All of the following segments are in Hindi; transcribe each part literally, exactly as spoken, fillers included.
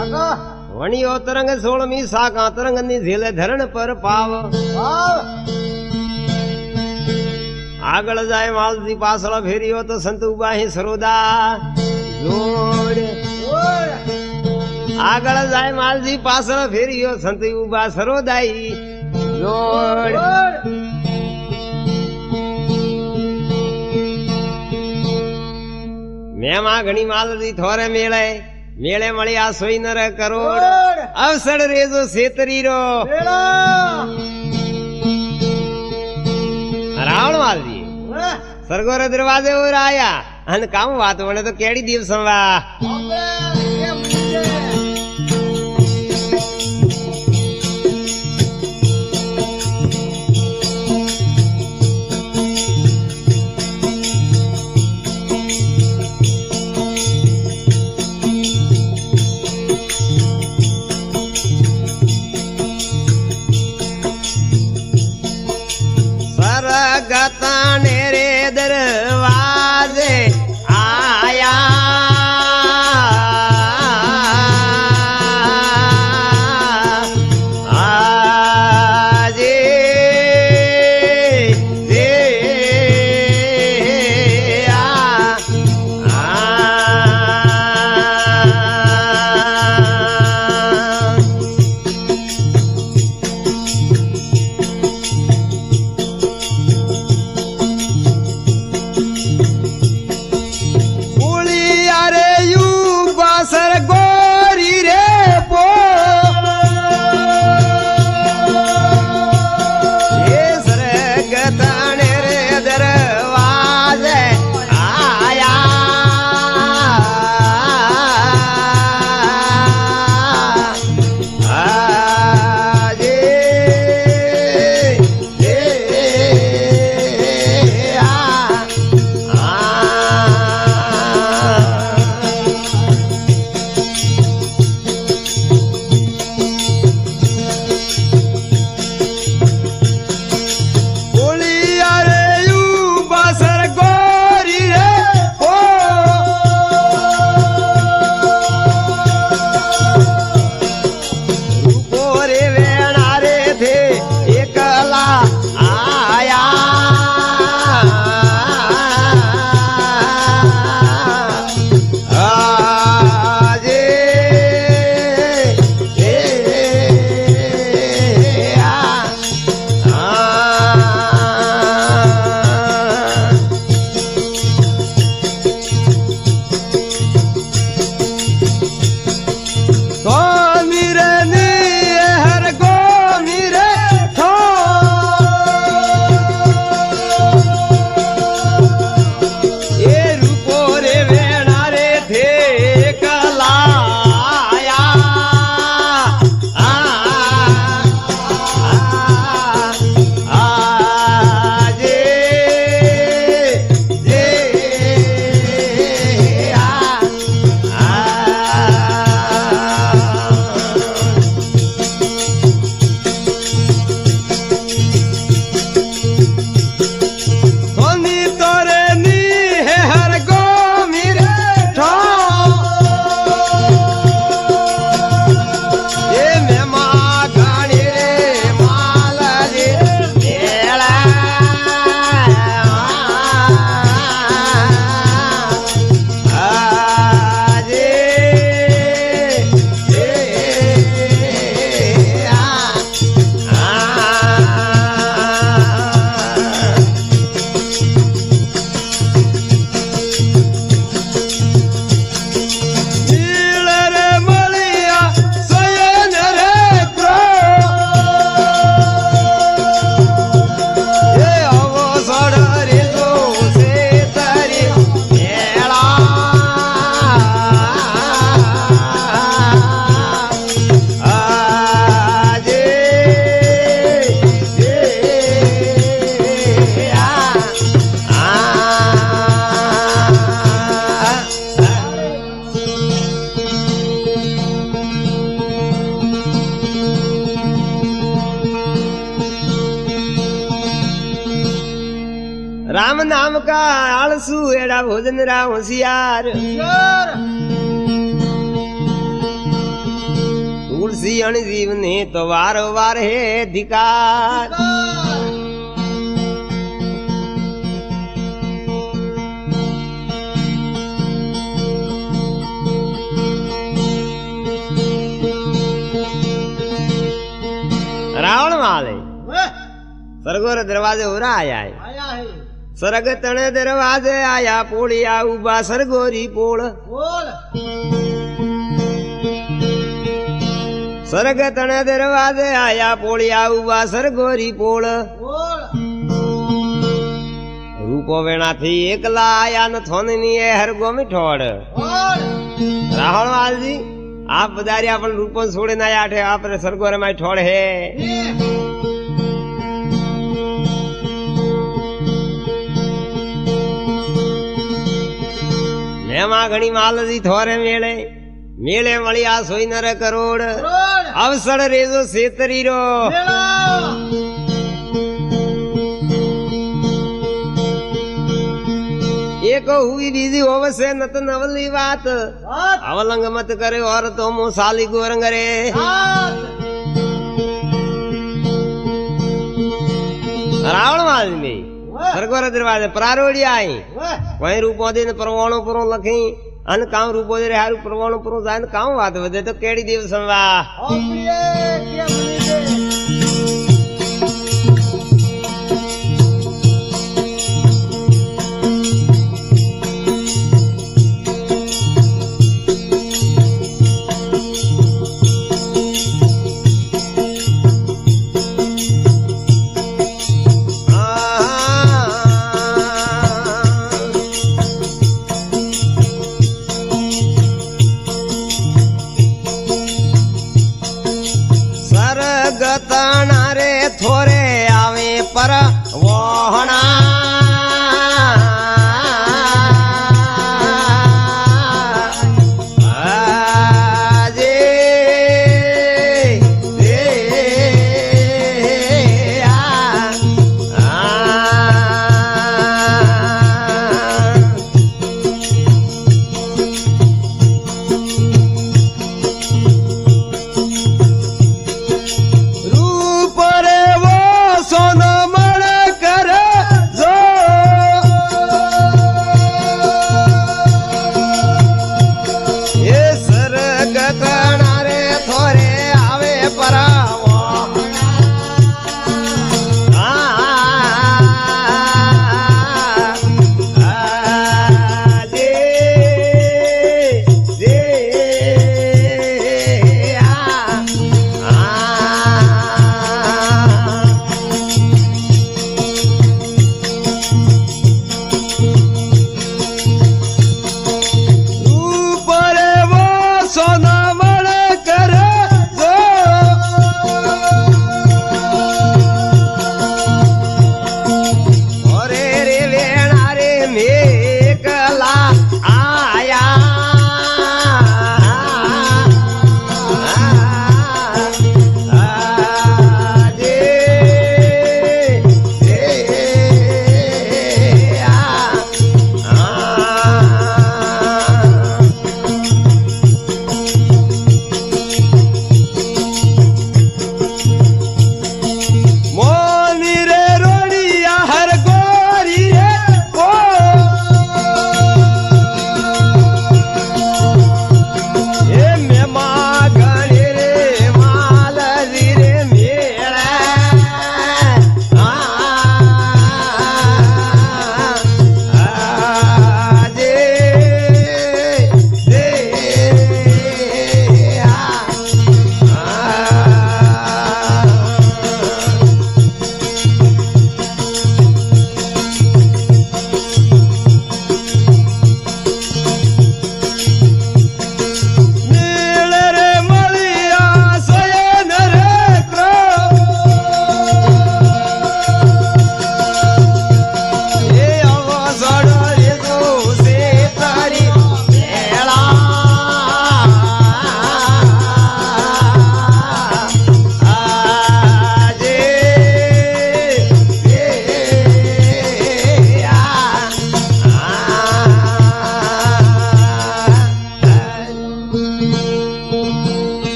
वणियो तरंग सोलमी साका तरंग निझेल धरण पर पाव आगळ जाय मालजी पासळ फेरियो तो संत उभा ही सरोदा जोड आगळ जाय मालजी पासळ फेरियो संत उभा सरोदाई जोड मेमा घणी मालजी थोरे मेळे मेळे मळिया सोई नर करोड़ अवसर रेजो सेतरी रो रावण मालजी सरगोर दरवाजे और आया अन काम बात बने तो केड़ी दिवस वा गताने रे दरवाजे आया आजे दे आ सर गोरी रे पो ये सरगताने रे दरवाजे आया आजे दे राम नाम का आलसू एड़ा भोजन रा होशियार सियण जीव ने तो वार वार है धिकार। रावण वाले सरगोर दरवाजे हो रहा आया है, आया है सरग तने दरवाजे आया पोड़िया उबा सरगोरी पोड़। बोल सरग तने दरवाजे आया पोड़िया उबा सरगोरी पोड़। बोल रूपो वेणा थी एकला आया न थोनी है हर गो मिठोड़। बोल रावण वाल जी आप बजारी अपन रूपो छोड़े ना आठे आप सरगोरे में ठोड़ है। घणी माल जी थोरे मेले मेले मलिया सोई नर करोड़। अवसर रेजो सेतरी रो एक हुई बीजी होवसे नत नवली बात। अवलंग मत करे और तो मुँह साली गोरंग रे। रावण माल में सरगोर दरवाजे प्रारोड़ी आई वहीं रूपो दे परवाणो पुरो लखी अन काम रूपो दे हारू परवाणो पुरो जान काम बात वदे तो केड़ी दिवस वा थोरे आवे पर वोहना आजे दे आ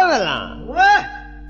भला